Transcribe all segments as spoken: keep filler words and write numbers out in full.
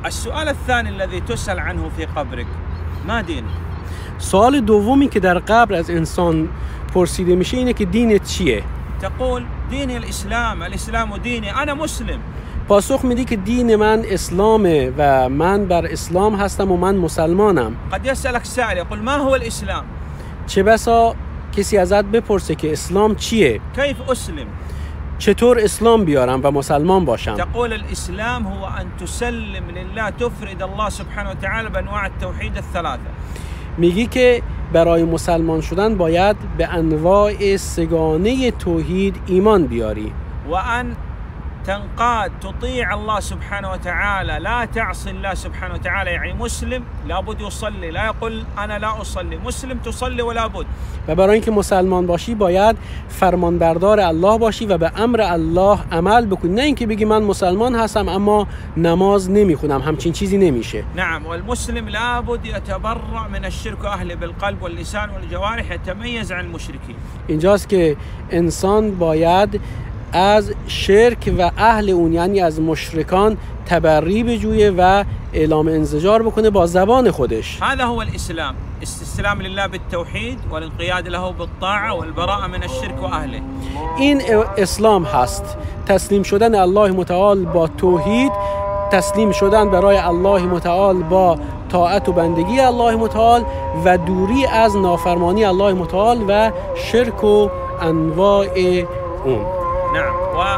السؤال الثاني الذي تسأل عنه في قبرك ما دينك؟ سوال دومی که در قبر از انسان پرسیده میشه اینه که دینت چیه؟ تقول ديني الإسلام، الإسلام ديني، أنا مسلم. پاسخ میدی که دین من اسلامه و من بر اسلام هستم و من مسلمانم. قد يسألك سائل يقول ما هو الإسلام؟ چه بسا کسی ازت بپرسه که اسلام چیه؟ كيف أسلم؟ چطور اسلام بیارم و مسلمان باشم؟ تقول الإسلام هو أن تسلم لله، تفرد الله سبحانه وتعالى بأنواع التوحيد الثلاثة. میگی که برای مسلمان شدن باید به انواع سگانه توحید ایمان بیاری. وأن تنقاد تطيع الله سبحانه وتعالى، لا تعصي الله سبحانه وتعالى. يعني مسلم لابد يصلي، لا يقول أنا لا أصلي. مسلم تصلي ولا بد. و برای اینکه مسلمان باشی باید فرمانبردار الله باشی و به امر الله عمل بکنی، نه اینکه بگی من مسلمان هستم اما نماز نمیخونم. همچین چیزی نمیشه. نعم. والمسلم لابد يتبرأ من الشرك أهله بالقلب واللسان والجوارح، يتميز عن المشركين. اینجاست که انسان باید از شرک و اهل اون، یعنی از مشرکان، تبری بجویه و اعلام انزجار بکنه با زبان خودش. هذا هو الإسلام، استسلام لله بالتوحید والانقياد له بالطاعة والبراءة من الشرك وأهله. این اسلام هست، تسلیم شدن الله متعال با توحید، تسلیم شدن برای الله متعال با طاعت و بندگی الله متعال و دوری از نافرمانی الله متعال و شرک و انواع اون. نعم.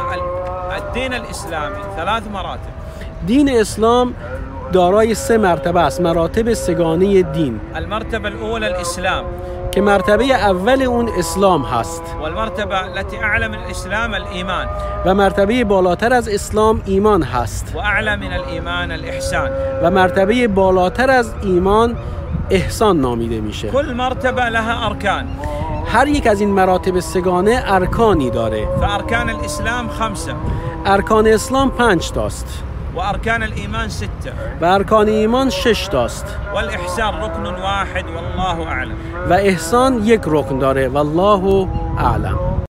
والدين الإسلامي ثلاث مراتب. دین اسلام دارای سه مرتبه است، مراتب سگانه دین. المرتبة الأولى الإسلام، که مرتبه اول اون اسلام هست. والمرتبة التي أعلى من الإسلام الإيمان، و مرتبه بالاتر از اسلام ایمان هست. وأعلى من الإيمان الإحسان، و مرتبه بالاتر از ایمان احسان نامیده میشه. كل مرتبة لها أركان. هر یک از این مراتب سگانه ارکانی داره. فأركان الإسلام خمسة، ارکان اسلام پنج تاست. وأركان الإيمان ستة، و ارکان ایمان شش تاست. والإحسان ركن واحد والله أعلم. و احسان یک رکن داره والله اعلم.